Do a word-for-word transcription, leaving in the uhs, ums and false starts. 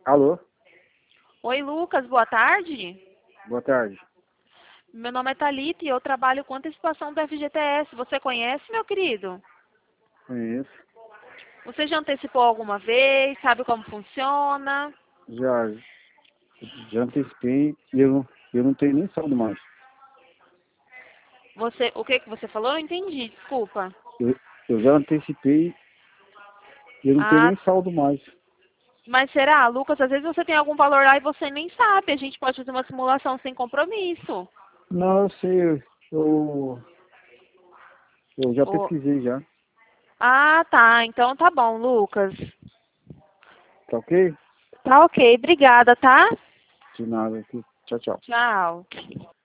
Alô? Oi, Lucas, boa tarde. Boa tarde. Meu nome é Thalita e eu trabalho com antecipação do F G T S. Você conhece, meu querido? Conheço. Você já antecipou alguma vez? Sabe como funciona? Já, já antecipei e eu, não- eu não tenho nem saldo mais. Você, o que que você falou? Eu entendi, desculpa. Eu, eu já antecipei e eu não tenho Ah, nem saldo mais. mas será, Lucas? Às vezes você tem algum valor lá e você nem sabe. A gente pode fazer uma simulação sem compromisso. Não, eu sei, eu, eu, eu já Ô, pesquisei já. Ah, tá. Então tá bom, Lucas. Tá ok? Tá ok. Obrigada, tá? De nada aqui. Tchau, tchau. Tchau.